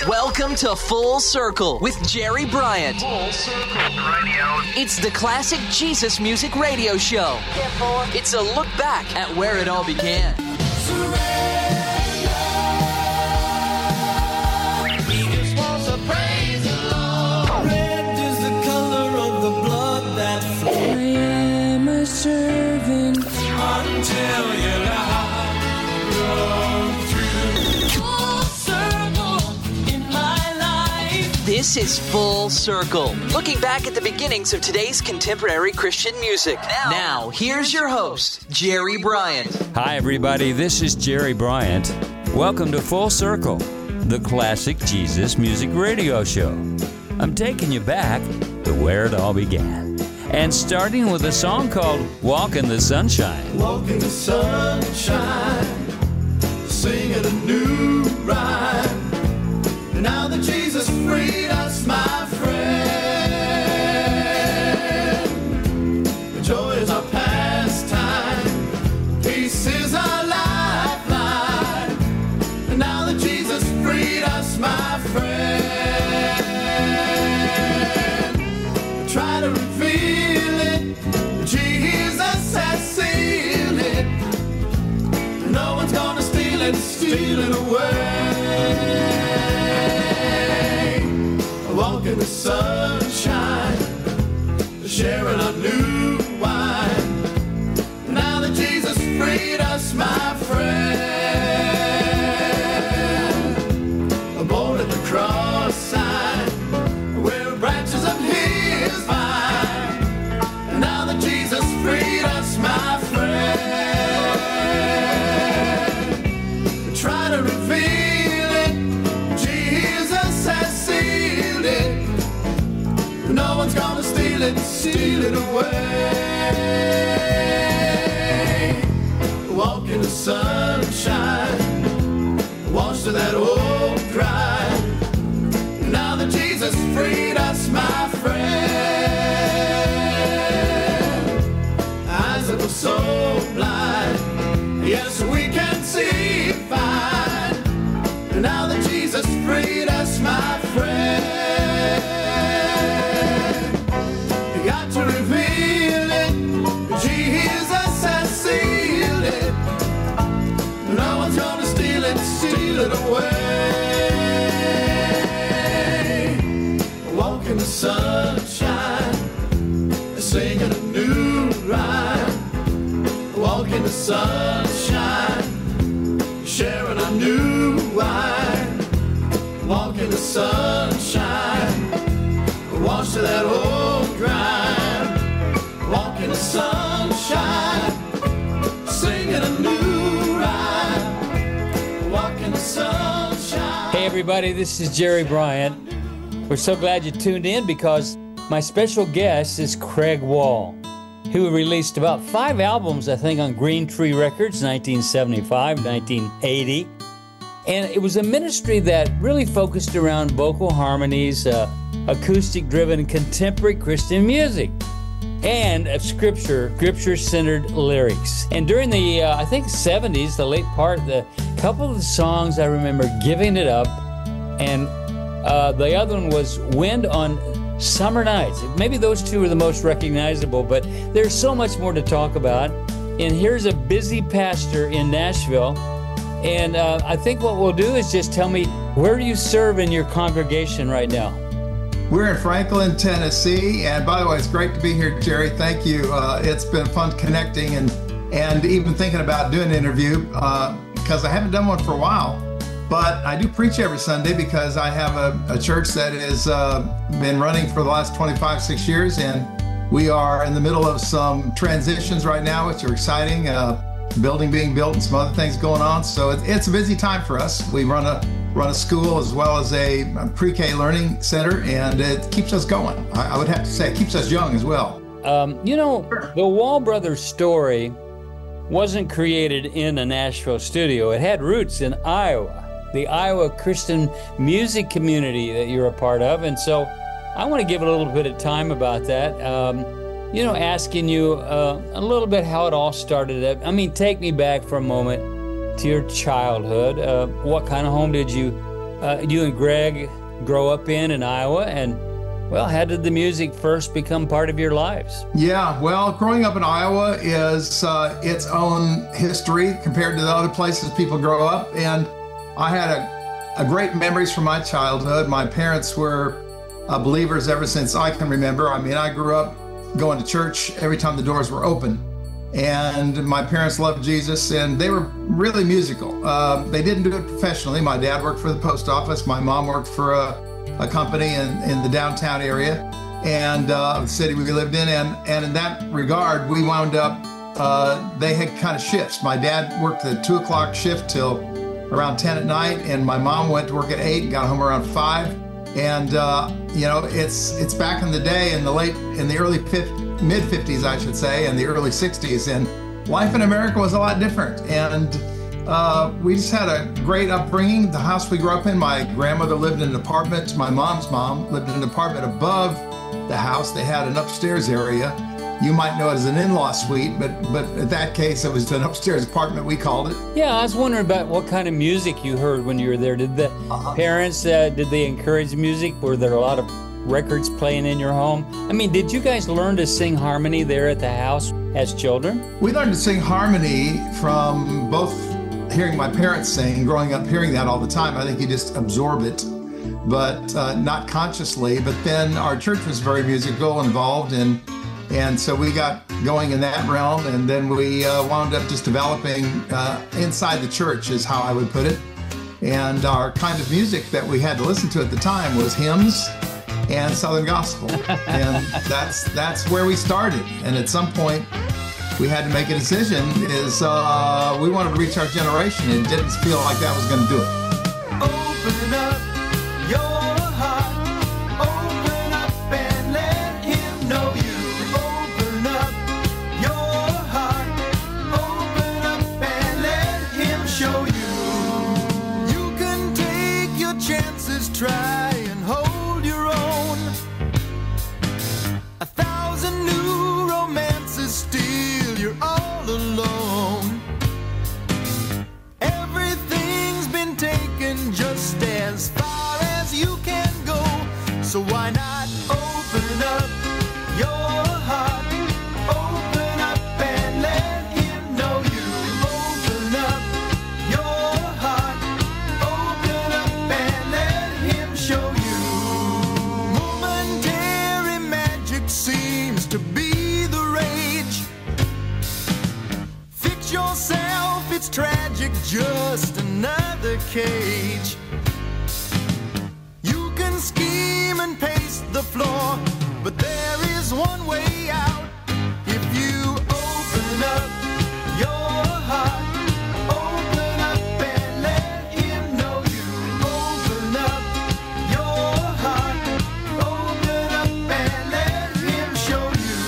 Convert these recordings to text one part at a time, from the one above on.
Welcome to Full Circle with Jerry Bryant. Full Circle Radio. It's the classic Jesus music radio show. It's a look back at where it all began. He just wants to praise the Lord. Red is the color of the blood that flows. I am a servant Until your life grows through. Full circle in my life. This is Full Circle, looking back at the beginnings of today's contemporary Christian music. Now, here's your host, Jerry Bryant. Hi, everybody. This is Jerry Bryant. Welcome to Full Circle, the classic Jesus music radio show. I'm taking you back to where it all began. And starting with a song called Walk in the Sunshine. Walk in the sunshine, singing a new rhyme. Now that Jesus freed us, my friend, joy is our pastime, peace is our lifeline. Now that Jesus freed us, my friend, try to reveal it, Jesus has sealed it. No one's gonna steal it away. Walk in the sunshine, sharing a new wine. Now that Jesus freed us, my friend, born at the cross sign, we're branches of His vine. Now that Jesus freed us, my friend, try to reveal it, Jesus has sealed it. No one's gonna steal it away. Walk in the sunshine, wash to that old cry. Now that Jesus freed us, my friend, eyes that were so blind, yes, we can see fine. Now that Jesus freed us, my friend, you got to reveal it, Jesus has sealed it. No one's gonna steal it away. Walk in the sunshine, singing a new rhyme. Walk in the sunshine, sharing a new wine. Walk in the sunshine, wash to that old grime. Walk in the sunshine, singing a new rhyme. Walk in the sunshine. Hey, everybody. This is Jerry Bryant. We're so glad you tuned in because my special guest is Craig Wall, who released about 5 albums, I think, on Green Tree Records, 1975, 1980. And it was a ministry that really focused around vocal harmonies, acoustic-driven contemporary Christian music, and scripture-centered lyrics. And during the, I think, 70s, the late part, the couple of the songs I remember, Giving It Up, and the other one was Wind on Summer Nights. Maybe those two are the most recognizable, but there's so much more to talk about. And here's a busy pastor in Nashville. And I think what we'll do is just tell me, where do you serve in your congregation right now? We're in Franklin, Tennessee. And by the way, it's great to be here, Jerry. Thank you. It's been fun connecting and even thinking about doing an interview because I haven't done one for a while. But I do preach every Sunday because I have a church that has been running for the last 6 years. And we are in the middle of some transitions right now, which are exciting. Building being built and some other things going on. So it's a busy time for us. We run a school as well as a pre-K learning center, and it keeps us going. I would have to say it keeps us young as well. The Wall Brothers story wasn't created in a Nashville studio. It had roots in Iowa, the Iowa Christian music community that you're a part of. And so I want to give a little bit of time about that. Asking you a little bit how it all started. I mean, take me back for a moment to your childhood. What kind of home did you you and Greg grow up in Iowa, and well, how did the music first become part of your lives? Yeah, well, growing up in Iowa is its own history compared to the other places people grow up. And I had a great memories from my childhood. My parents were believers ever since I can remember. I mean, I grew up going to church every time the doors were open. And my parents loved Jesus, and they were really musical. They didn't do it professionally. My dad worked for the post office. My mom worked for a company in the downtown area and the city we lived in. And in that regard, we wound up, they had kind of shifts. My dad worked the 2 o'clock shift till around 10 at night, and my mom went to work at 8 and got home around 5. And, it's back in the day in the early mid 50s, I should say, and the early 60s. And life in America was a lot different. And we just had a great upbringing. The house we grew up in, my grandmother lived in an apartment. My mom's mom lived in an apartment above the house. They had an upstairs area. You might know it as an in-law suite, but in that case, it was an upstairs apartment, we called it. Yeah, I was wondering about what kind of music you heard when you were there. Did the parents, did they encourage music? Were there a lot of records playing in your home? I mean, did you guys learn to sing harmony there at the house as children? We learned to sing harmony from both hearing my parents sing, growing up hearing that all the time. I think you just absorb it, but not consciously. But then our church was very musical, involved, and so we got going in that realm, and then we wound up just developing inside the church, is how I would put it. And our kind of music that we had to listen to at the time was hymns and Southern gospel, and that's where we started. And at some point, we had to make a decision, is we wanted to reach our generation, and it didn't feel like that was going to do it. Open up your heart, open up and let him know you. Open up your heart, open up and let him show you. You can take your chances, try and hold your own. 1,000 new romances, still you're all alone. Everything's been taken just as far as you can go. So why not open up your heart, open up and let him know you. Open up your heart, open up and let him show you. Momentary magic seems to be the rage. Fix yourself, it's tragic, just another cage. You can scheme and pace the floor, but there is one way out. If you open up your heart, open up and let him know you. Open up your heart, open up and let him show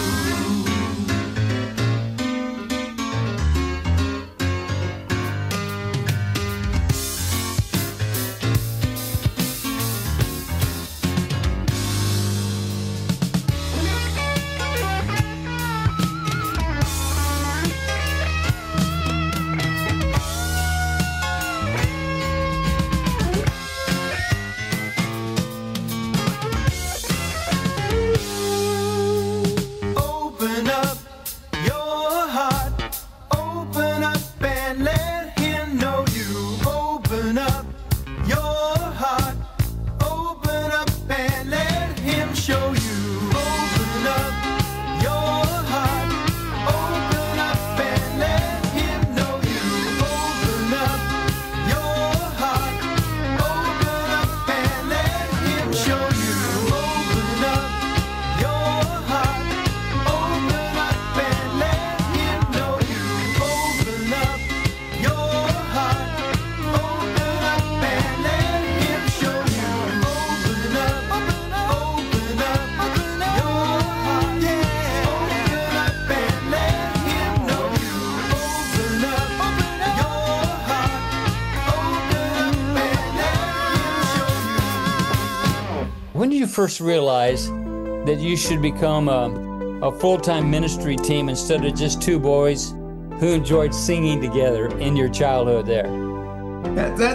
Open up your heart, open up and let him know you. Open up your heart, open up and let him show you. Open up your heart, open up and let him know you. Open up your heart, open up and let him show you. Open up your heart, open up and let him know you. Open up your heart, open up and let him show you. Open up, open up your heart, yeah. Open up and let him know you. Open up your heart, open up and let him show you. When did you first realize that you should become a full-time ministry team instead of just two boys who enjoyed singing together in your childhood there? That's a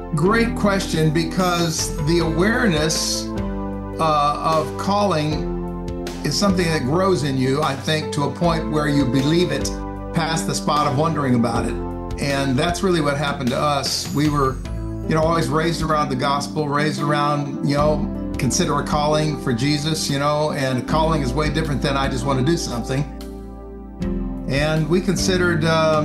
Great question, because the awareness of calling is something that grows in you, I think, to a point where you believe it past the spot of wondering about it. And that's really what happened to us. We were, always raised around the gospel, raised around, consider a calling for Jesus, and a calling is way different than I just want to do something. And we considered,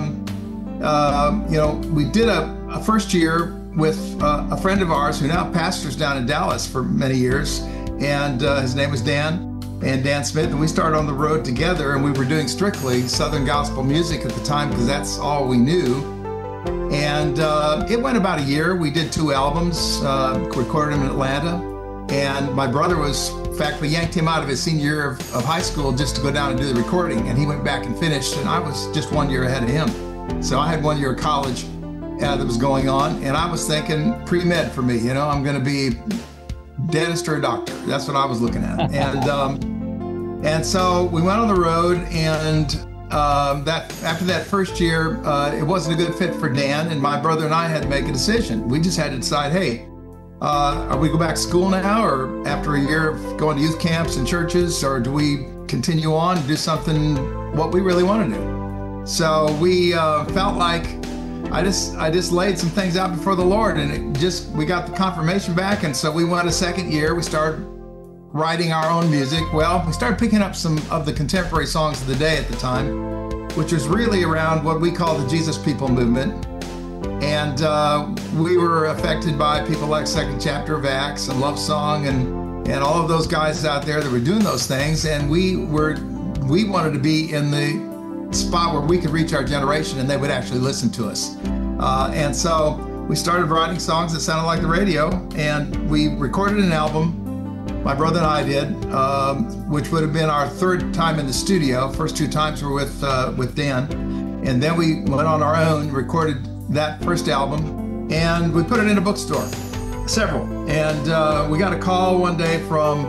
we did a first year with a friend of ours who now pastors down in Dallas for many years. And his name was Dan Smith. And we started on the road together, and we were doing strictly Southern gospel music at the time because that's all we knew. And it went about a year. We did 2 albums, recorded them in Atlanta. And my brother in fact, we yanked him out of his senior year of high school just to go down and do the recording. And he went back and finished, and I was just 1 year ahead of him. So I had 1 year of college that was going on, and I was thinking pre-med for me. I'm going to be dentist or a doctor. That's what I was looking at. And so we went on the road, and after that first year, it wasn't a good fit for Dan, and my brother and I had to make a decision. We just had to decide, hey, are we go back to school now, or after a year of going to youth camps and churches, or do we continue on and do something what we really want to do? So we felt like I just laid some things out before the Lord, and we got the confirmation back. And so we went a second year. We started writing our own music. Well, we started picking up some of the contemporary songs of the day at the time, which was really around what we call the Jesus People movement. And we were affected by people like Second Chapter of Acts and Love Song and all of those guys out there that were doing those things. And we wanted to be in the spot where we could reach our generation and they would actually listen to us. And so we started writing songs that sounded like the radio, and we recorded an album, my brother and I did, which would have been our 3rd time in the studio. First 2 times were with Dan. And then we went on our own, recorded that first album, and we put it in a bookstore, several. And we got a call one day from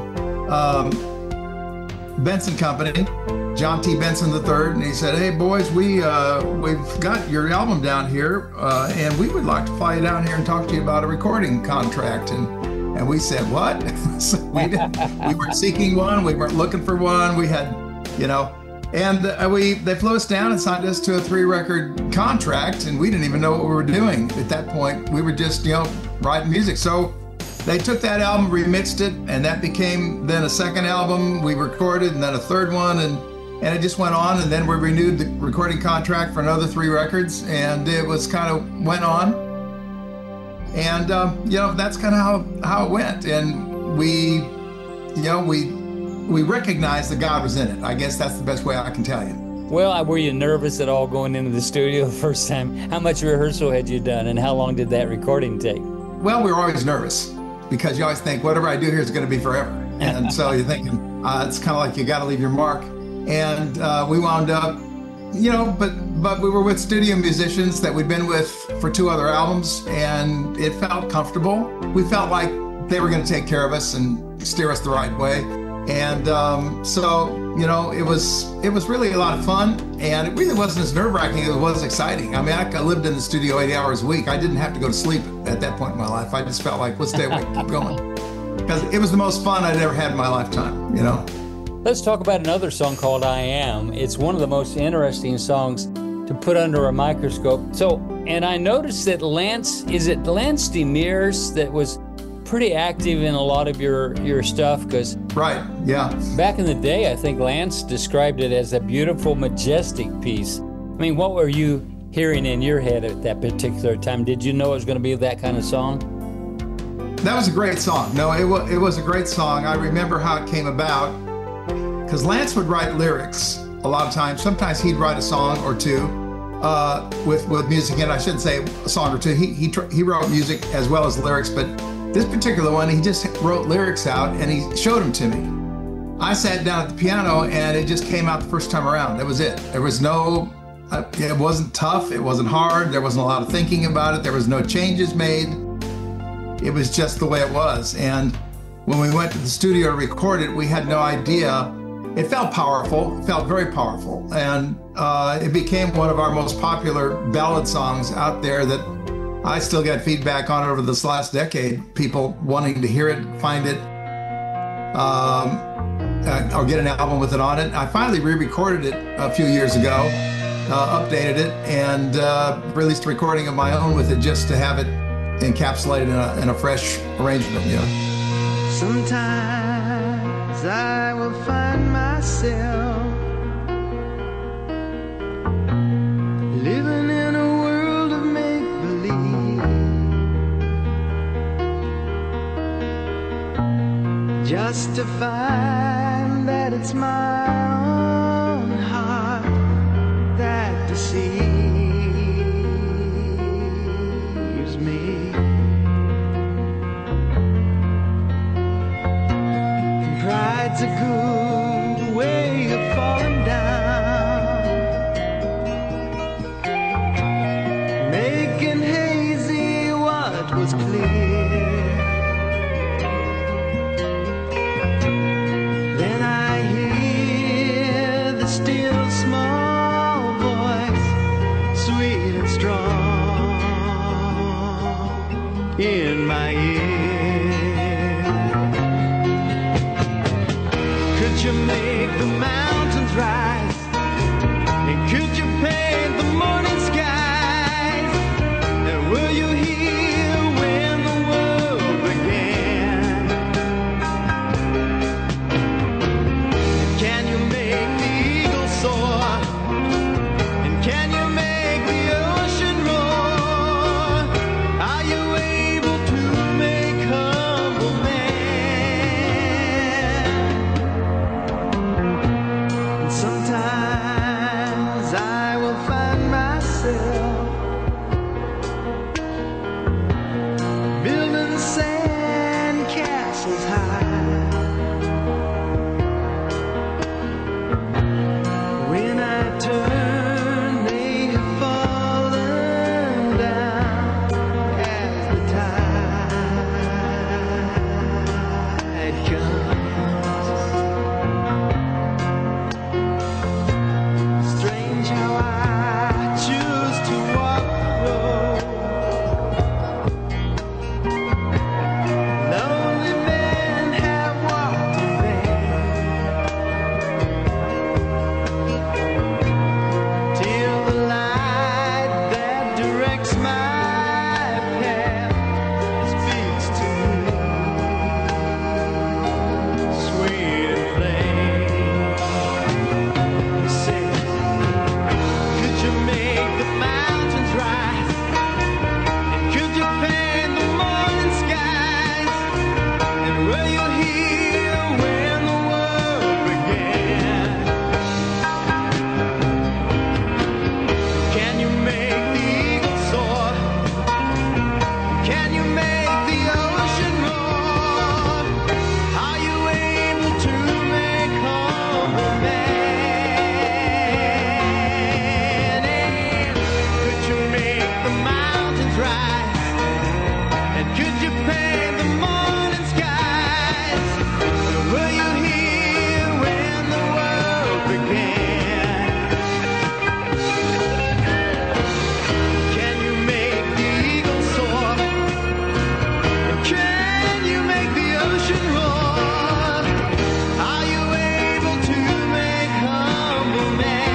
Benson Company, John T. Benson III, and he said, "Hey boys, we've got your album down here, and we would like to fly you down here and talk to you about a recording contract." And we said, "What?" So we weren't seeking one, we weren't looking for one. We had, and they flew us down and signed us to a 3-record contract, and we didn't even know what we were doing at that point. We were just, writing music. So they took that album, remixed it, and that became then a second album we recorded, and then a third one, and it just went on. And then we renewed the recording contract for another 3 records, and it was kind of went on. And, that's kind of how it went. And we recognized that God was in it. I guess that's the best way I can tell you. Well, were you nervous at all going into the studio the first time? How much rehearsal had you done, and how long did that recording take? Well, we were always nervous, because you always think, whatever I do here is going to be forever. And so you're thinking, it's kind of like you got to leave your mark. And we wound up, but we were with studio musicians that we'd been with for 2 other albums, and it felt comfortable. We felt like they were going to take care of us and steer us the right way. And it was really a lot of fun, and it really wasn't as nerve-wracking as it was exciting. I mean, I lived in the studio 80 hours a week. I didn't have to go to sleep at that point in my life. I just felt like, let's stay awake, keep going. Because it was the most fun I'd ever had in my lifetime, Let's talk about another song called I Am. It's one of the most interesting songs to put under a microscope. So, and I noticed that Lance Demers that was pretty active in a lot of your stuff, because right, yeah, back in the day, I think Lance described it as a beautiful, majestic piece. I mean, what were you hearing in your head at that particular time? Did you know it was going to be that kind of song? That was a great song. No, it was a great song. I remember how it came about, because Lance would write lyrics a lot of times. Sometimes he'd write a song or two with music, and I shouldn't say a song or two. He wrote music as well as lyrics, but this particular one, he just wrote lyrics out and he showed them to me. I sat down at the piano and it just came out the first time around. That was it. There was no, it wasn't tough. It wasn't hard. There wasn't a lot of thinking about it. There was no changes made. It was just the way it was. And when we went to the studio to record it, we had no idea. It felt powerful. It felt very powerful. And it became one of our most popular ballad songs out there that I still get feedback on it over this last decade, people wanting to hear it, find it, or get an album with it on it. I finally re-recorded it a few years ago, updated it, and released a recording of my own with it just to have it encapsulated in a fresh arrangement. Sometimes I will find myself living in a world of make-believe, just to find that it's my own heart that deceives me. Pride's a good way of falling down, making hazy what was clear. Then I hear the still small voice, sweet and strong, in my ear. Could you make the mountains rise? And could you paint the morning skies? And were you here when the world began? Can you make the eagle soar? And can you make the ocean roar? Are you able to make humble man? Sometimes I will find myself building sand castles high. When I turn, they have fallen down as the tide comes. Strange how I choose to walk the road. Lonely men have walked in vain, till the light that directs my path speaks to me, sweet and plain. He says, could you make the mountains rise? And could you paint the morning skies? And were you here when the world began? Can you make the eagle soar? Can you make the ocean roar? Are you able to make humble man? And could you make the mountains rise? And could you paint the morning skies? Were you here when the world began? Can you make the eagle soar? And can you make the ocean roar? Are you able to make humble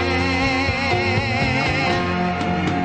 man? I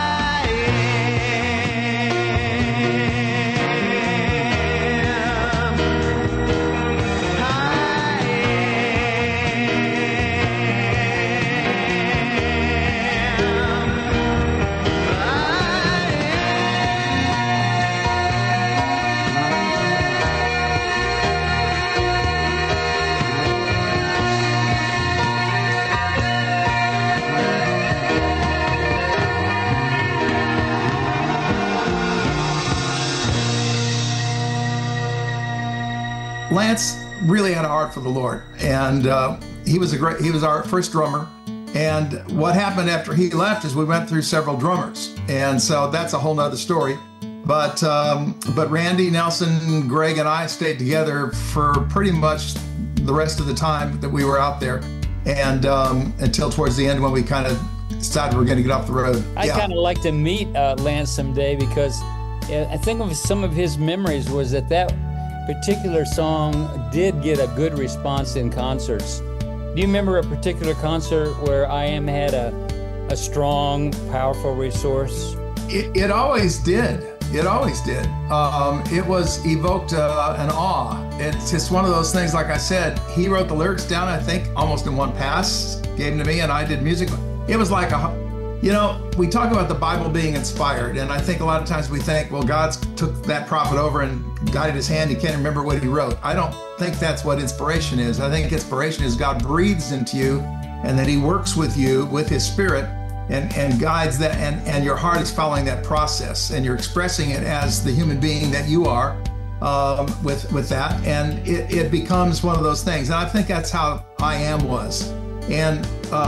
Lance really had a heart for the Lord, and he was our first drummer. And what happened after he left is we went through several drummers, and so that's a whole nother story. But Randy, Nelson, Greg, and I stayed together for pretty much the rest of the time that we were out there, and until towards the end when we kind of decided we're going to get off the road. I kind of like to meet Lance someday, because I think of some of his memories was that particular song did get a good response in concerts. Do you remember a particular concert where I Am had a strong, powerful resource? It always did. It always did. It was evoked an awe. It's just one of those things, like I said, he wrote the lyrics down, I think, almost in one pass, gave them to me, and I did music. It was like we talk about the Bible being inspired, and I think a lot of times we think, well, God took that prophet over and guided his hand. He can't remember what he wrote. I don't think that's what inspiration is. I think inspiration is God breathes into you, and that he works with you with his spirit, and guides that, and your heart is following that process, and you're expressing it as the human being that you are with that, and it becomes one of those things. And I think that's how I Am was. And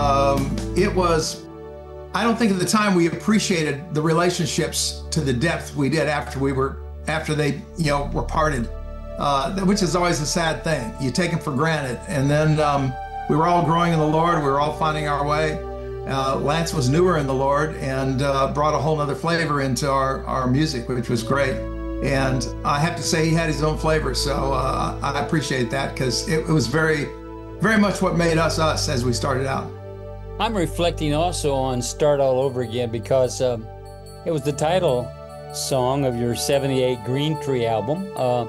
it was, I don't think at the time we appreciated the relationships to the depth we did after they were parted, which is always a sad thing. You take them for granted. And then we were all growing in the Lord. We were all finding our way. Lance was newer in the Lord and brought a whole nother flavor into our music, which was great. And I have to say he had his own flavor. So I appreciate that, because it was very, very much what made us as we started out. I'm reflecting also on Start All Over Again, because it was the title song of your 78 Green Tree album.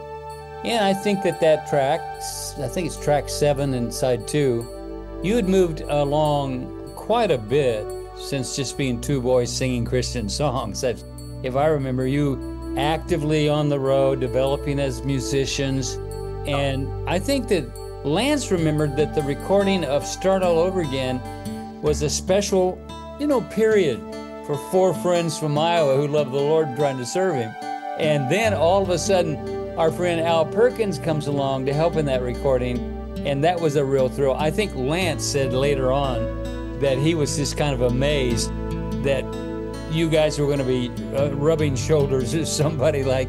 And I think that track, I think it's track 7 and side 2, you had moved along quite a bit since just being two boys singing Christian songs. If I remember, you actively on the road, developing as musicians. And I think that Lance remembered that the recording of Start All Over Again was a special, period for 4 friends from Iowa who loved the Lord trying to serve him. And then all of a sudden, our friend Al Perkins comes along to help in that recording, and that was a real thrill. I think Lance said later on that he was just kind of amazed that you guys were going to be rubbing shoulders with somebody like,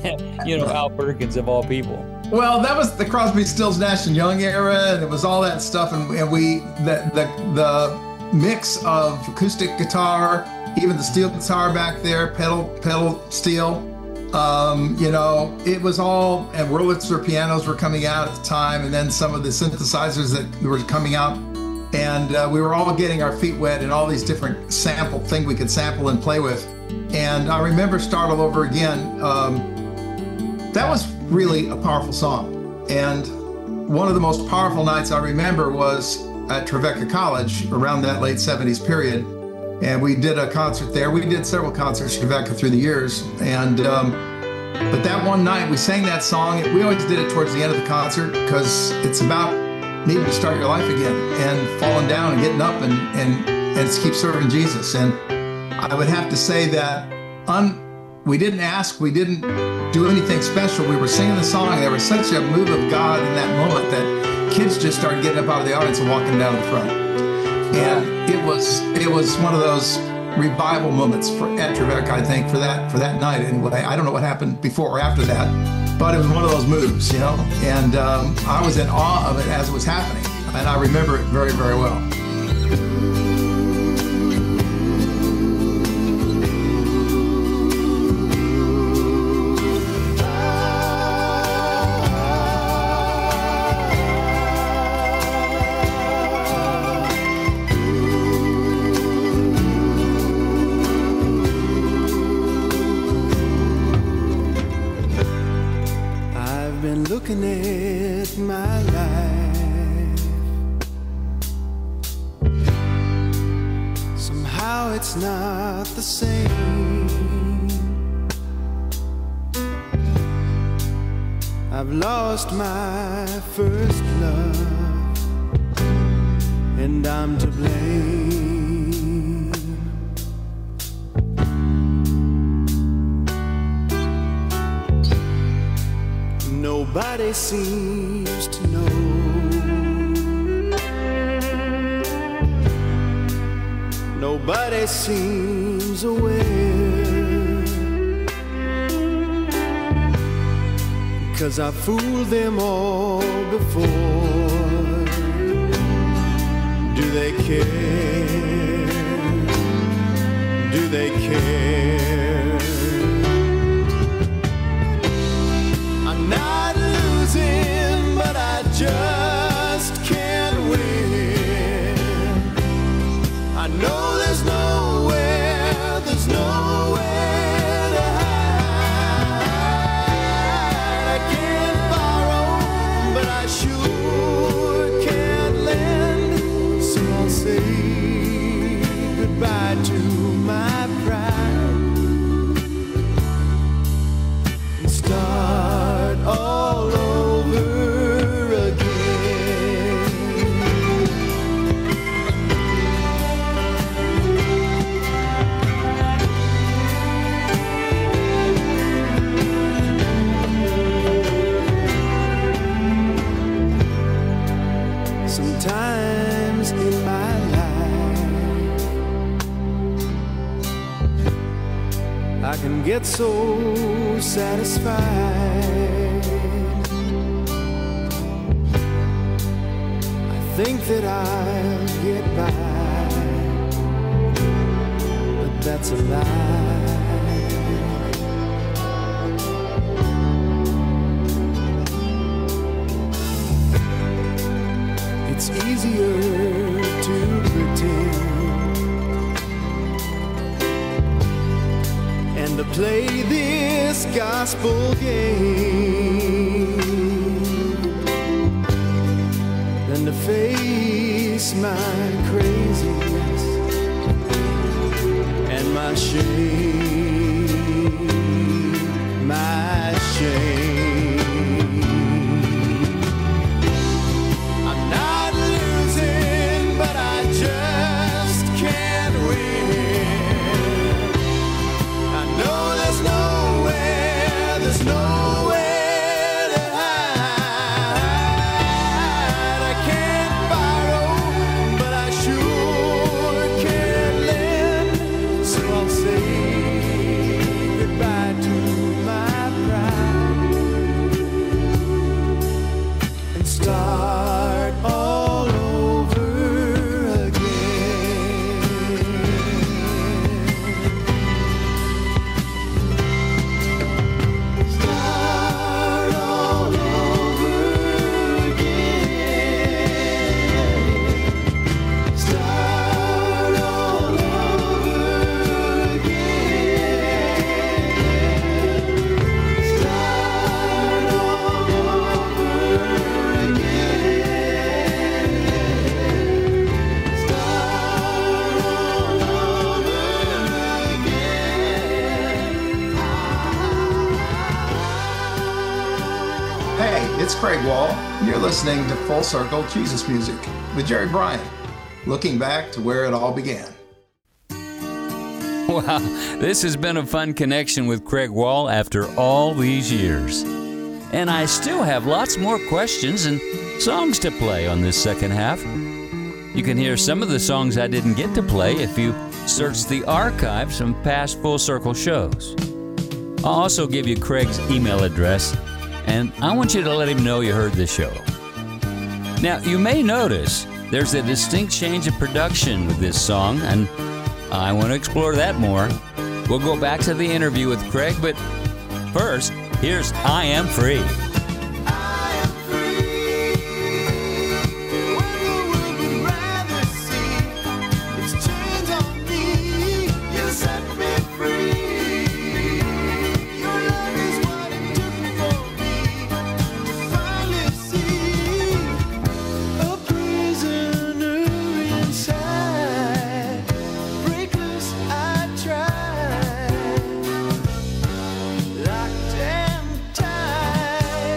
Al Perkins of all people. Well, that was the Crosby, Stills, Nash & Young era, and it was all that stuff, and the mix of acoustic guitar, even the steel guitar back there, pedal steel, it was all, and Wurlitzer pianos were coming out at the time, and then some of the synthesizers that were coming out, and we were all getting our feet wet in all these different things we could sample and play with. And I remember Start All Over Again. That was really a powerful song. And one of the most powerful nights I remember was at Trevecca College around that late 70s period. And we did a concert there. We did several concerts at Trevecca through the years. And but that one night we sang that song. We always did it towards the end of the concert, because it's about needing to start your life again and falling down and getting up and keep serving Jesus. And I would have to say that we didn't ask, we didn't do anything special. We were singing the song. There was such a move of God in that moment that kids just started getting up out of the audience and walking down the front. And it was one of those revival moments at Trevecca, I think, for that night anyway. I don't know what happened before or after that, but it was one of those moves, and I was in awe of it as it was happening, and I remember it very, very well. Looking at my life, somehow it's not the same. I've lost my first love, and I'm to blame. Nobody seems to know. Nobody seems aware, 'cause I fooled them all before. Do they care? do they care? I'm not losing, but I just can't win. I know there's nowhere to hide. I can't borrow, but I sure can't lend. So I'll say goodbye to my pride and start all over again. Sometimes in my life I can get so satisfied. I think that I'll get by, but that's a lie. It's easier to pretend and to play this gospel game than to face my craziness and my shame, my shame. I'm not losing, but I just can't win. I know there's nowhere to hide. I can't borrow, but I sure can lend. So I'll say goodbye to my pride and start all over again. Start all over again. Start all over again. Start all over again. Start all over again. Hey, it's Craig Wall. You're listening to Full Circle Jesus Music with Jerry Bryant, looking back to where it all began. Wow, this has been a fun connection with Craig Wall after all these years. And I still have lots more questions and songs to play on this second half. You can hear some of the songs I didn't get to play if you search the archives from past Full Circle shows. I'll also give you Craig's email address, and I want you to let him know you heard the show. Now, you may notice there's a distinct change of production with this song, and I want to explore that more. We'll go back to the interview with Craig, but first, here's I Am Free. I am free. What the world would rather see is chains on me. You set me free. Your love is what it took for me to finally see a prisoner inside. Break loose, I tried. Locked and tied.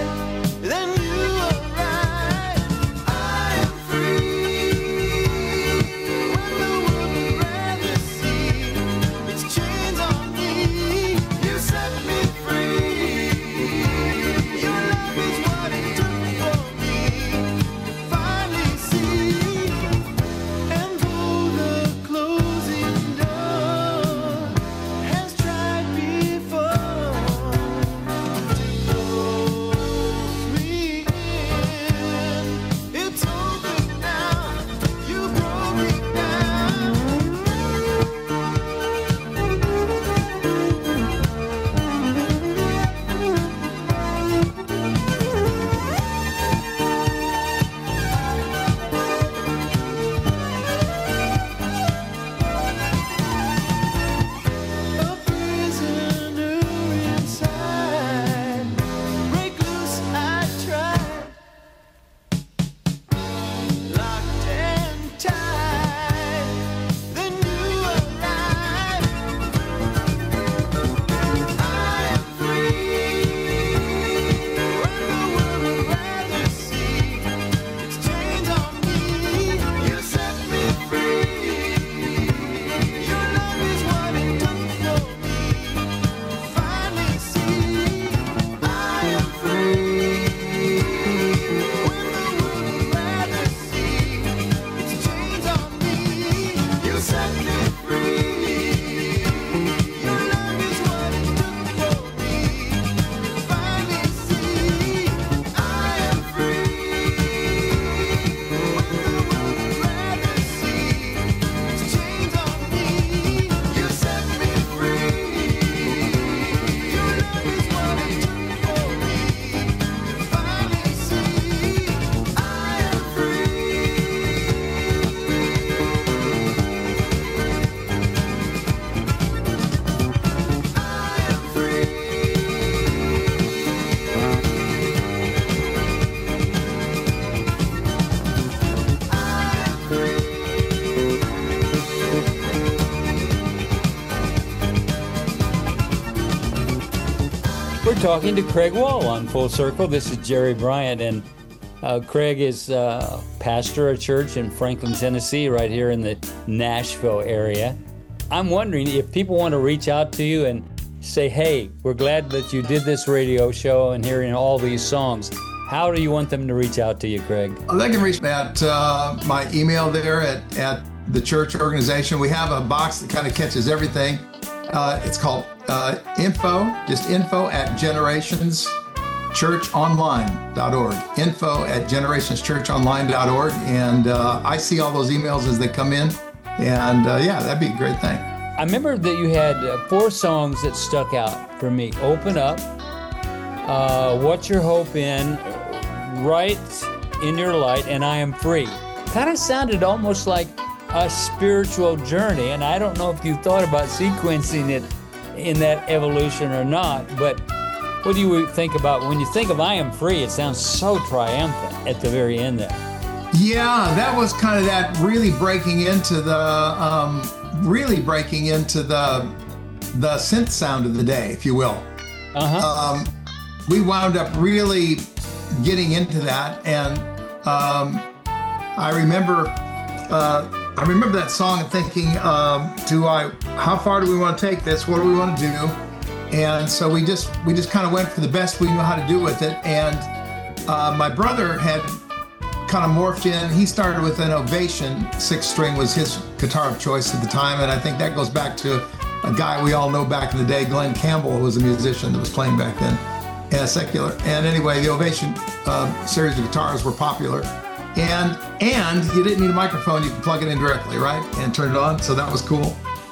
talking to Craig Wall on Full Circle. This is Jerry Bryant, and Craig is pastor of a church in Franklin, Tennessee, right here in the Nashville area. I'm wondering if people want to reach out to you and say, hey, we're glad that you did this radio show and hearing all these songs. How do you want them to reach out to you, Craig? They can reach me at my email there at the church organization. We have a box that kind of catches everything. It's called info at generationschurchonline.org. info@generationschurchonline.org. And I see all those emails as they come in. And yeah, that'd be a great thing. I remember that you had 4 songs that stuck out for me. Open Up, What's Your Hope In, Right in Your Light, and I Am Free. Kind of sounded almost like a spiritual journey, and I don't know if you thought about sequencing it in that evolution or not, but what do you think about, when you think of I Am Free, it sounds so triumphant at the very end there. Yeah, that was kind of that really breaking into the synth sound of the day, if you will. We wound up really getting into that, and I remember that song and thinking, how far do we want to take this? What do we want to do? And so we just kind of went for the best we knew how to do with it. And my brother had kind of morphed in. He started with an Ovation 6-string was his guitar of choice at the time, and I think that goes back to a guy we all know back in the day, Glenn Campbell, was a musician that was playing back then, and secular. And anyway, the Ovation series of guitars were popular, and you didn't need a microphone; you could plug it in directly, right, and turn it on. So that was cool.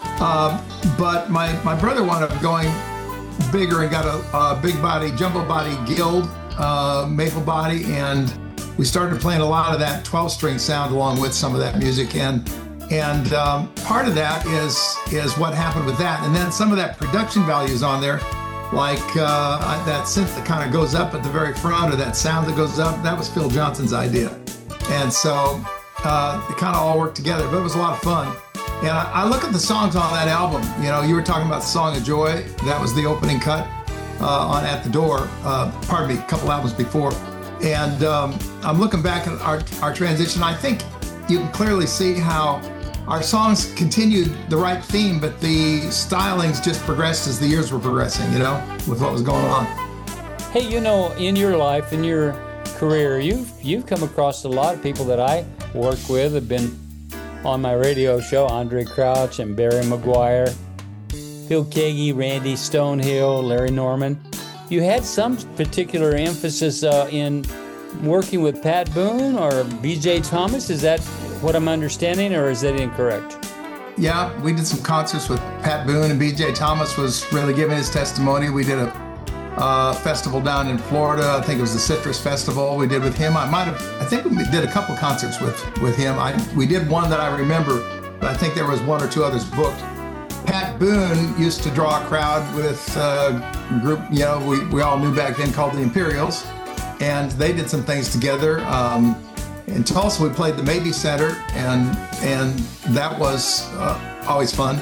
But my brother wound up going bigger and got a big body, jumbo body Guild maple body, and we started playing a lot of that 12-string sound along with some of that music, and part of that is what happened with that, and then some of that production values on there, like that synth that kind of goes up at the very front, or that sound that goes up. That was Phil Johnson's idea, and so it kind of all worked together. But it was a lot of fun, and I look at the songs on that album. You know, you were talking about the Song of Joy. That was the opening cut on At the Door. Pardon me, a couple albums before. And I'm looking back at our transition. I think you can clearly see how our songs continued the right theme, but the stylings just progressed as the years were progressing, you know, with what was going on. Hey, you know, in your life, in your career, you've come across a lot of people that I work with, have been on my radio show, Andre Crouch and Barry McGuire, Phil Keaggy, Randy Stonehill, Larry Norman. You had some particular emphasis in working with Pat Boone or B.J. Thomas. Is that what I'm understanding, or is that incorrect? Yeah, we did some concerts with Pat Boone, and B.J. Thomas was really giving his testimony. We did a festival down in Florida. I think it was the Citrus Festival we did with him. I think we did a couple concerts with him. We did one that I remember, but I think there was 1 or 2 others booked. Pat Boone used to draw a crowd with a group, you know, we all knew back then called the Imperials, and they did some things together. In Tulsa, we played the Mabee Center, and that was always fun.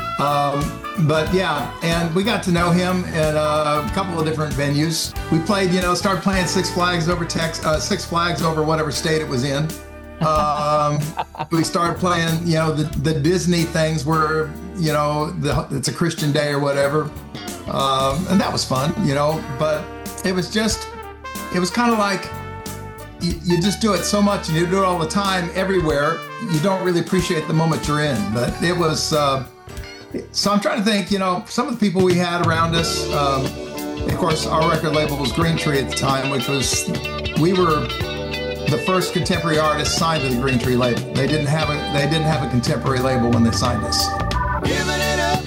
But yeah, and we got to know him at a couple of different venues. We played, you know, started playing Six Flags over whatever state it was in. We started playing, you know, the Disney things where, you know, it's a Christian day or whatever. And that was fun, you know, but it was kind of like you just do it so much and you do it all the time everywhere. You don't really appreciate the moment you're in, but it was, so I'm trying to think, you know, some of the people we had around us, of course, our record label was Green Tree at the time, we were the first contemporary artist signed to the Green Tree label. They didn't have a contemporary label when they signed us. Giving it up,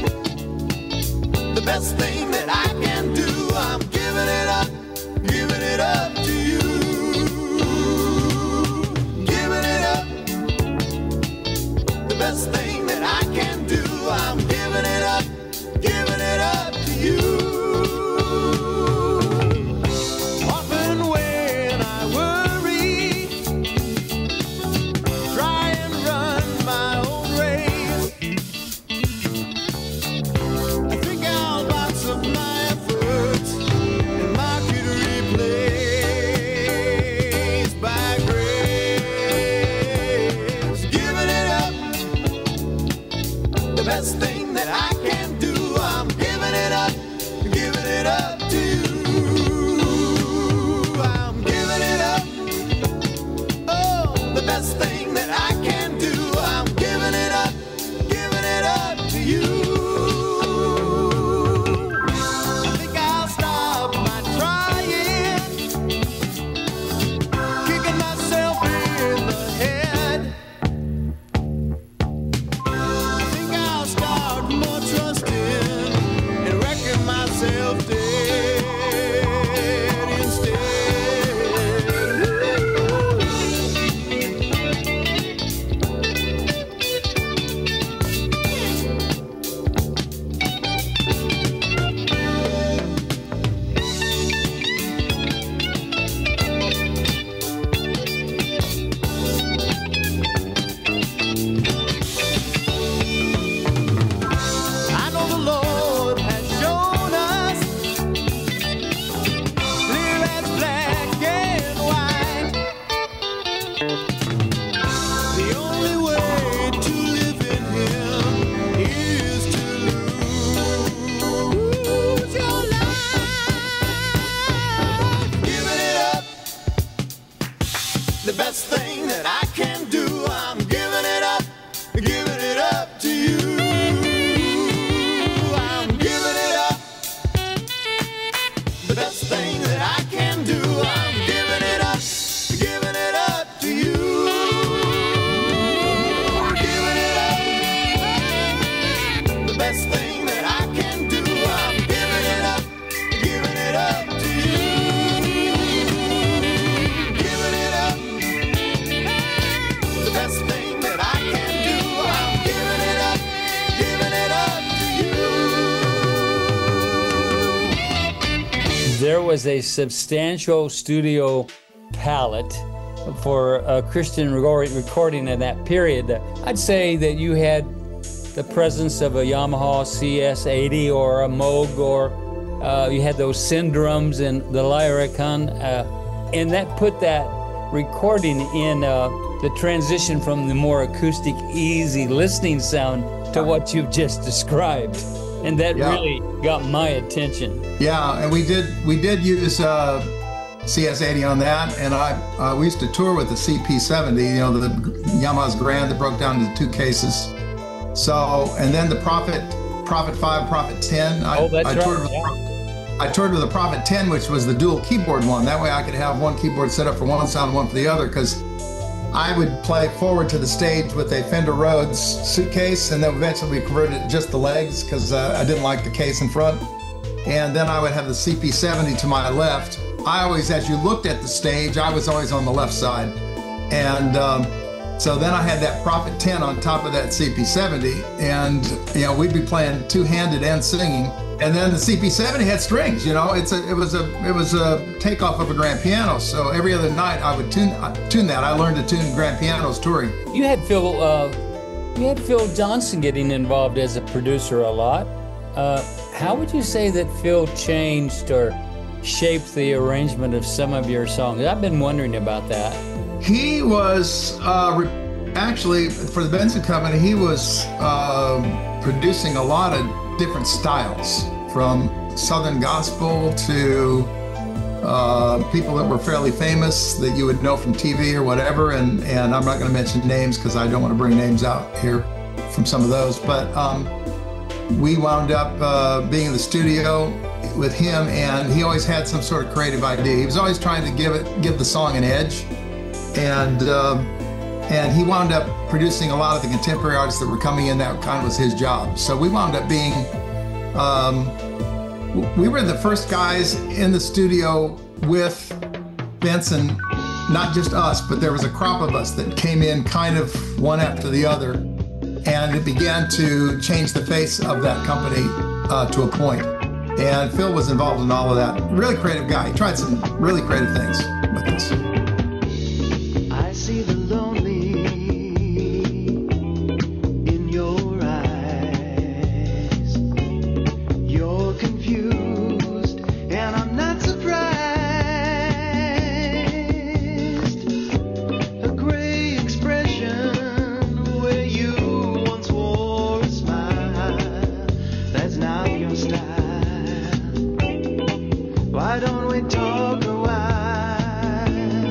the best thing that I can do. I'm giving it up to you. Giving it up, the best thing that I can do. I'm giving it up to you. Often when I worry, try and run my own race, best thing that I can do. I'm giving it up to you. I'm giving it up. The best thing that I can do. I'm giving it up to you. I'm giving it up. The best thing that I can do. I'm giving it up to you. Giving it up. The best thing that I can do. I'm giving it up to you. There was a substantial studio palette for Christian recording in that period. I'd say that you had the presence of a Yamaha CS80 or a Moog, or you had those Syndromes and the Lyricon, and that put that recording in the transition from the more acoustic, easy listening sound to what you've just described. And that really got my attention. Yeah, and we did use CS80 on that, and we used to tour with the CP70, you know, the Yamaha's Grand that broke down into 2 cases. So, and then the Prophet 5, Prophet 10. I toured with the Prophet 10, which was the dual keyboard one. That way I could have one keyboard set up for one sound and one for the other, because I would play forward to the stage with a Fender Rhodes suitcase, and then eventually we converted it to just the legs because I didn't like the case in front. And then I would have the CP70 to my left. I always, as you looked at the stage, I was always on the left side. And so then I had that Prophet 10 on top of that CP70, and you know, we'd be playing two-handed and singing. And then the CP70 had strings, you know. It was a takeoff of a grand piano. So every other night I would tune that. I learned to tune grand pianos touring. You had Phil Johnson getting involved as a producer a lot. How would you say that Phil changed or shaped the arrangement of some of your songs? I've been wondering about that. He was actually, for the Benson Company, he was producing a lot of different styles, from Southern gospel to people that were fairly famous that you would know from TV or whatever. And I'm not going to mention names because I don't want to bring names out here from some of those. But we wound up being in the studio with him, and he always had some sort of creative idea. He was always trying to give the song an edge. And he wound up producing a lot of the contemporary artists that were coming in. That kind of was his job. So we wound up being, we were the first guys in the studio with Benson, not just us, but there was a crop of us that came in kind of one after the other. And it began to change the face of that company to a point. And Phil was involved in all of that. Really creative guy. He tried some really creative things with us. I see the lonely in your eyes. You're confused, and I'm not surprised. A gray expression where you once wore a smile. That's not your style. Why don't we talk a while?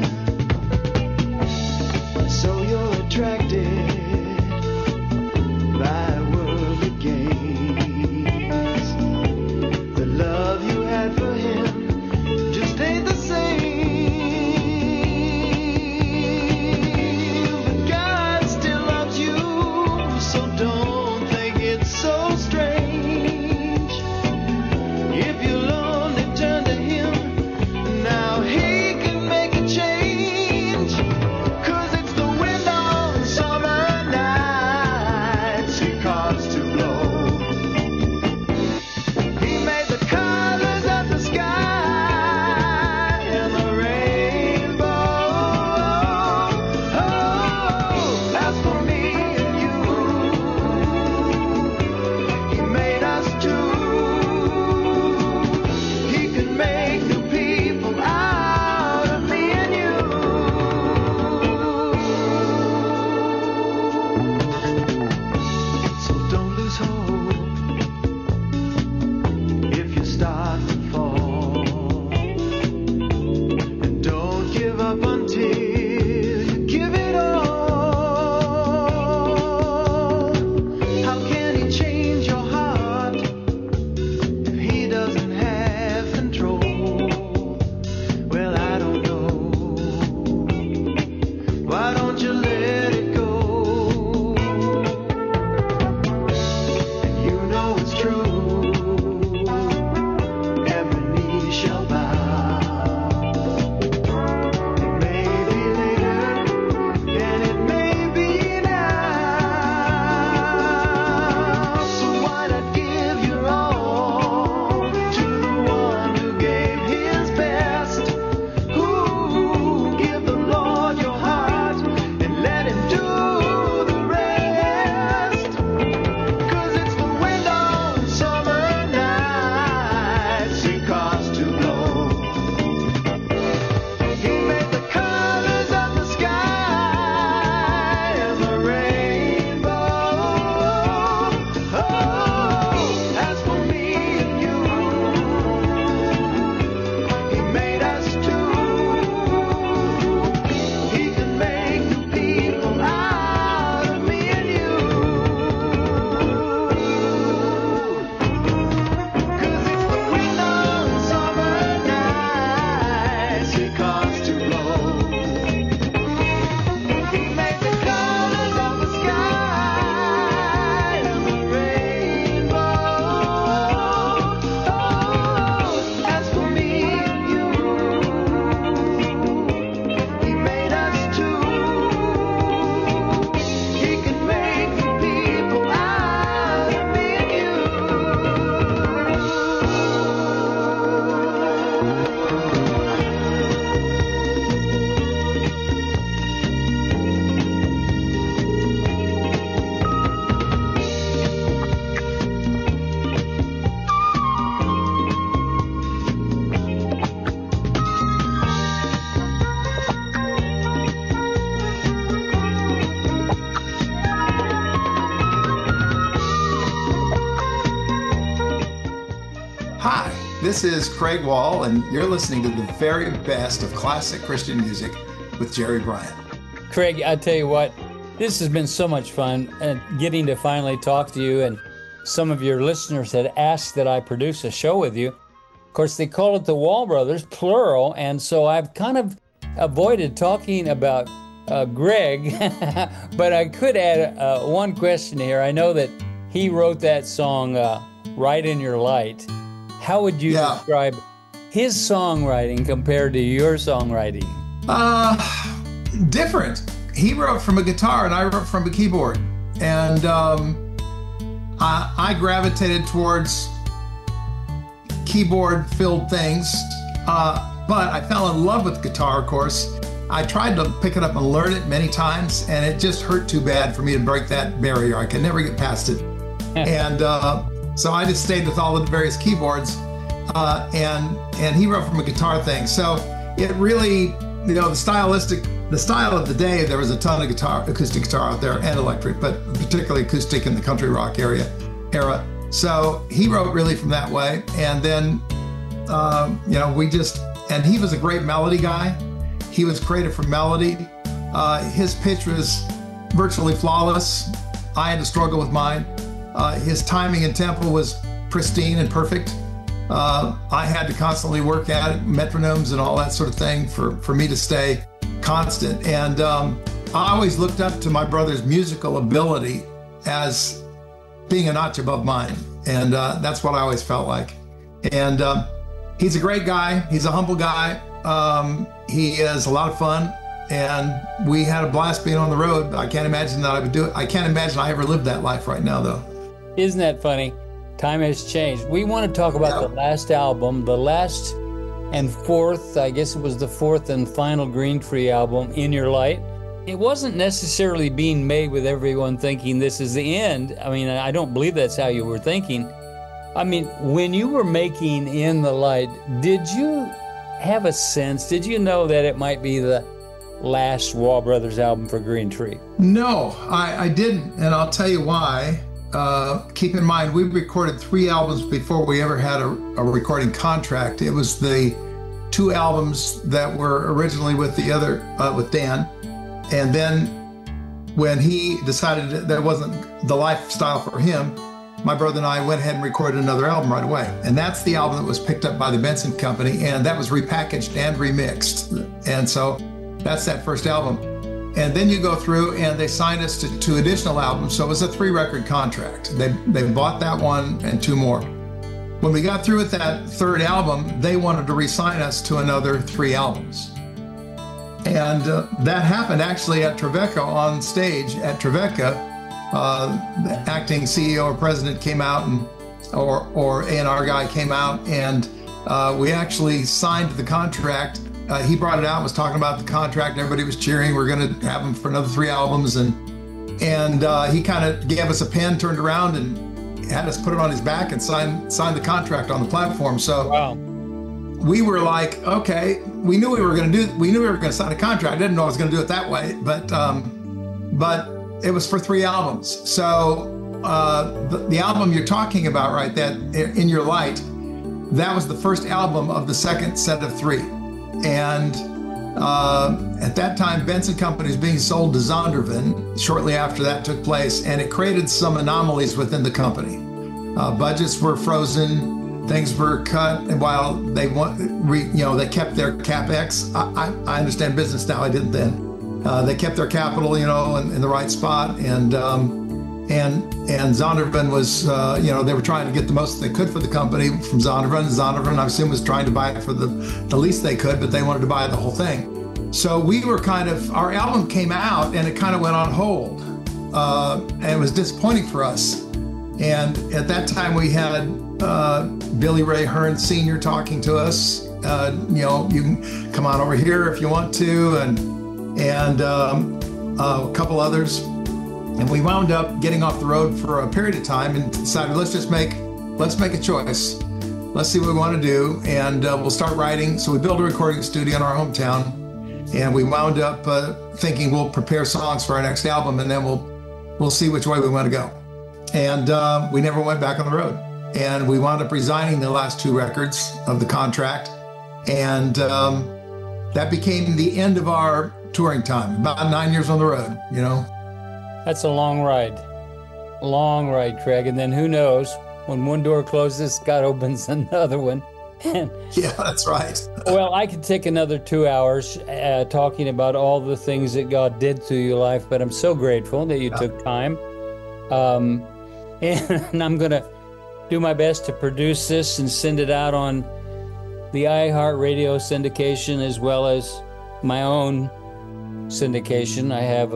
This is Craig Wall, and you're listening to the very best of classic Christian music with Jerry Bryant. Craig, I tell you what, this has been so much fun getting to finally talk to you. And some of your listeners had asked that I produce a show with you. Of course, they call it the Wall Brothers, plural, and so I've kind of avoided talking about Greg, but I could add one question here. I know that he wrote that song, Right in Your Light. How would you describe his songwriting compared to your songwriting? Different. He wrote from a guitar and I wrote from a keyboard. And I gravitated towards keyboard-filled things, but I fell in love with guitar, of course. I tried to pick it up and learn it many times, and it just hurt too bad for me to break that barrier. I could never get past it. And so I just stayed with all the various keyboards, and he wrote from a guitar thing. So it really, the style of the day, there was a ton of acoustic guitar out there and electric, but particularly acoustic in the country rock era. So he wrote really from that way. And then, and he was a great melody guy. He was creative for melody. His pitch was virtually flawless. I had to struggle with mine. His timing and tempo was pristine and perfect. I had to constantly work at it, metronomes and all that sort of thing for me to stay constant. And I always looked up to my brother's musical ability as being a notch above mine. And that's what I always felt like. And he's a great guy. He's a humble guy. He is a lot of fun. And we had a blast being on the road. I can't imagine that I would do it. I can't imagine I ever lived that life right now, though. Isn't that funny? Time has changed. We want to talk about the last album, the last and fourth, I guess it was the fourth and final Green Tree album, In Your Light. It wasn't necessarily being made with everyone thinking this is the end. I mean, I don't believe that's how you were thinking. I mean, when you were making In the Light, did you have a sense, did you know that it might be the last Wall Brothers album for Green Tree? No, I didn't, and I'll tell you why. Keep in mind, we recorded 3 albums before we ever had a recording contract. It was the 2 albums that were originally with with Dan. And then when he decided that wasn't the lifestyle for him, my brother and I went ahead and recorded another album right away. And that's the album that was picked up by the Benson Company, and that was repackaged and remixed. And so that's that first album. And then you go through and they signed us to 2 additional albums. So it was a 3-record contract. They bought that one and 2 more. When we got through with that 3rd album, they wanted to re-sign us to another 3 albums. And that happened actually at Trevecca, on stage at Trevecca. The acting CEO or president came out, or A&R guy came out, and we actually signed the contract. He brought it out, was talking about the contract. Everybody was cheering. We're going to have him for another 3 albums. And he kind of gave us a pen, turned around, and had us put it on his back and sign the contract on the platform. So wow. We were like, okay, we knew we were going to sign a contract. I didn't know I was going to do it that way, but it was for 3 albums. So the album you're talking about, right, that In Your Light, that was the first album of the second set of 3. And at that time, Benson Company was being sold to Zondervan. Shortly after that took place, and it created some anomalies within the company. Budgets were frozen, things were cut, and while they they kept their capex. I understand business now. I didn't then. They kept their capital, in the right spot, and Zondervan was, they were trying to get the most they could for the company from Zondervan. Zondervan, I assume, was trying to buy it for the least they could, but they wanted to buy the whole thing. So we were our album came out and it kind of went on hold. And it was disappointing for us. And at that time we had Billy Ray Hearn Sr. talking to us. You can come on over here if you want to, and a couple others. And we wound up getting off the road for a period of time and decided, let's make a choice. Let's see what we want to do, and we'll start writing. So we built a recording studio in our hometown, and we wound up thinking we'll prepare songs for our next album, and then we'll see which way we want to go. And we never went back on the road. and we wound up resigning the last 2 records of the contract. And that became the end of our touring time, about 9 years on the road, you know. That's a long ride. Long ride, Craig. And then who knows, when one door closes, God opens another one. Yeah, that's right. Well, I could take another 2 hours talking about all the things that God did through your life, but I'm so grateful that you took time. And I'm going to do my best to produce this and send it out on the iHeartRadio syndication as well as my own syndication. I have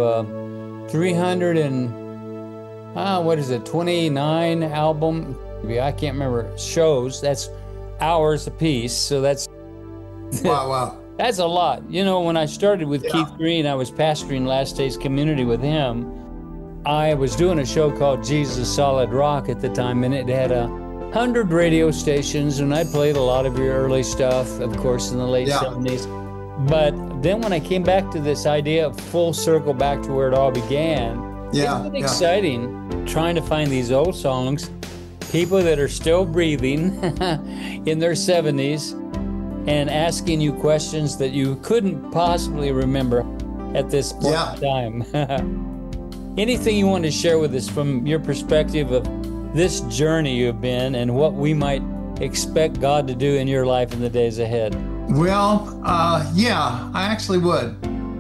29 album, I can't remember, shows. That's hours a piece, so that's wow. That's a lot. You know, when I started with Keith Green, I was pastoring Last Days Community with him. I was doing a show called Jesus Solid Rock at the time, and it had 100 radio stations, and I played a lot of your early stuff, of course, in the late 70s. But then when I came back to this idea of full circle back to where it all began, it's been exciting trying to find these old songs, people that are still breathing in their 70s, and asking you questions that you couldn't possibly remember at this point in time. Anything you want to share with us from your perspective of this journey you've been and what we might expect God to do in your life in the days ahead? Well, I actually would.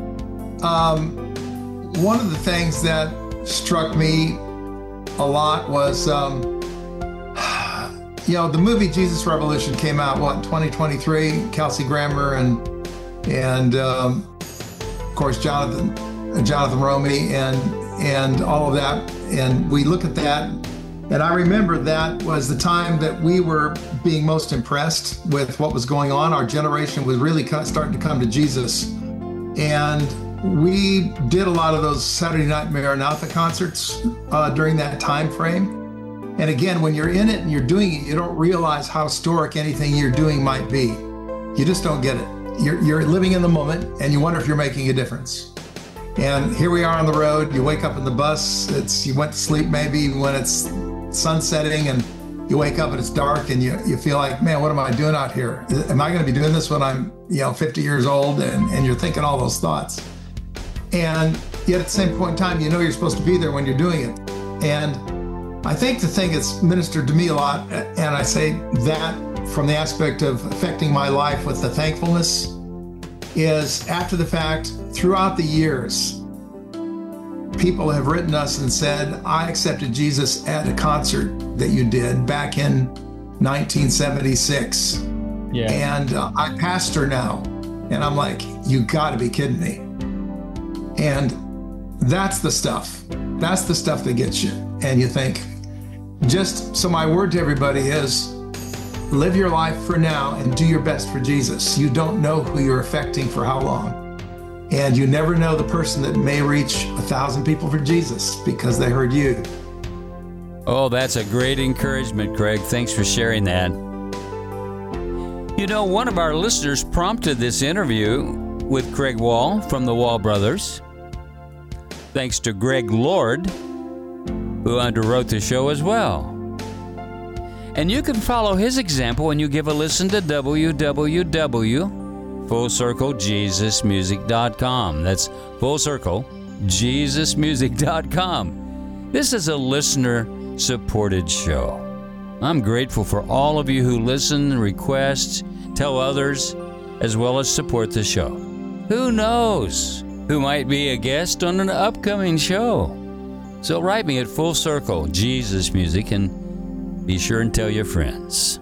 One of the things that struck me a lot was, the movie Jesus Revolution came out, in 2023? Kelsey Grammer and of course, Jonathan Romy and all of that. And we look at that, and I remember that was the time that we were being most impressed with what was going on. Our generation was really starting to come to Jesus. And we did a lot of those Saturday Night Maranatha concerts during that time frame. And again, when you're in it and you're doing it, you don't realize how historic anything you're doing might be. You just don't get it. You're living in the moment, and you wonder if you're making a difference. And here we are on the road. You wake up in the bus. You went to sleep maybe when it's sunsetting, and you wake up and it's dark, and you feel like, man, what am I doing out here? Am I going to be doing this when I'm 50 years old? And you're thinking all those thoughts. And yet at the same point in time, you know you're supposed to be there when you're doing it. And I think the thing that's ministered to me a lot, and I say that from the aspect of affecting my life with the thankfulness, is after the fact, throughout the years, people have written us and said, I accepted Jesus at a concert that you did back in 1976. Yeah. And I pastor now. And I'm like, you gotta be kidding me. And that's the stuff. That's the stuff that gets you. And you think, so my word to everybody is, live your life for now and do your best for Jesus. You don't know who you're affecting for how long. And you never know the person that may reach 1,000 people for Jesus because they heard you. Oh, that's a great encouragement, Craig. Thanks for sharing that. You know, one of our listeners prompted this interview with Craig Wall from the Wall Brothers. Thanks to Greg Lord, who underwrote the show as well. And you can follow his example when you give a listen to www.fullcirclejesusmusic.com. That's fullcirclejesusmusic.com. This is a listener-supported show. I'm grateful for all of you who listen, request, tell others, as well as support the show. Who knows who might be a guest on an upcoming show? So write me at Full Circle Jesus Music and be sure and tell your friends.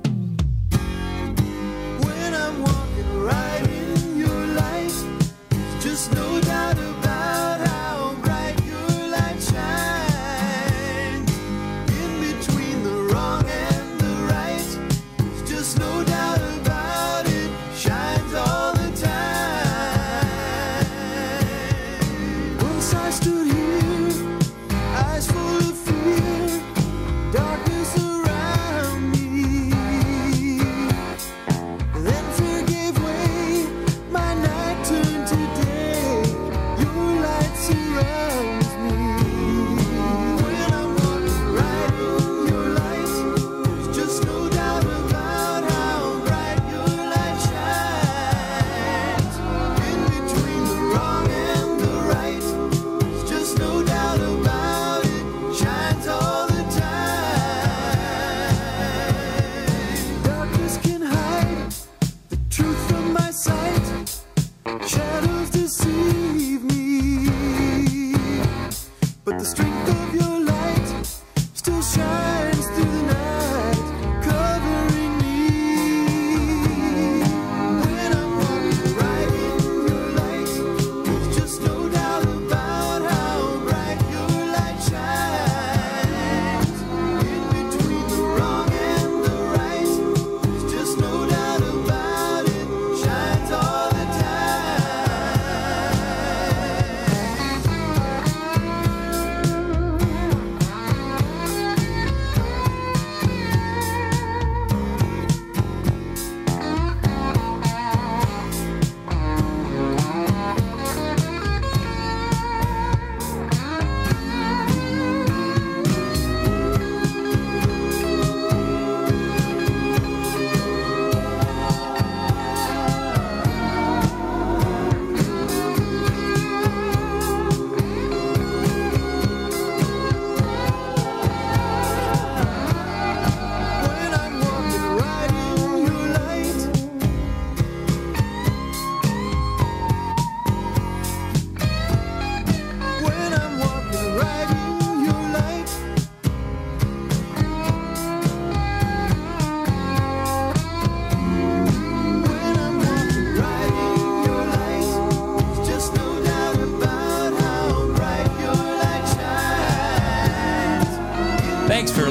When I'm walking right in your light, there's just no doubt about how bright your light shines. In between the wrong and the right, there's just no doubt about it, shines all the time. Once I stood here, eyes full of fear, darkness around me.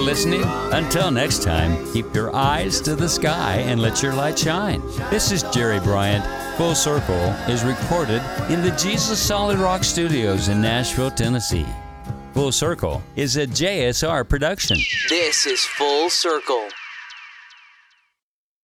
listening. Until next time, keep your eyes to the sky and let your light shine. This is Jerry Bryant. Full Circle is recorded in the Jesus Solid Rock Studios in Nashville, Tennessee. Full Circle is a JSR production. This is Full Circle.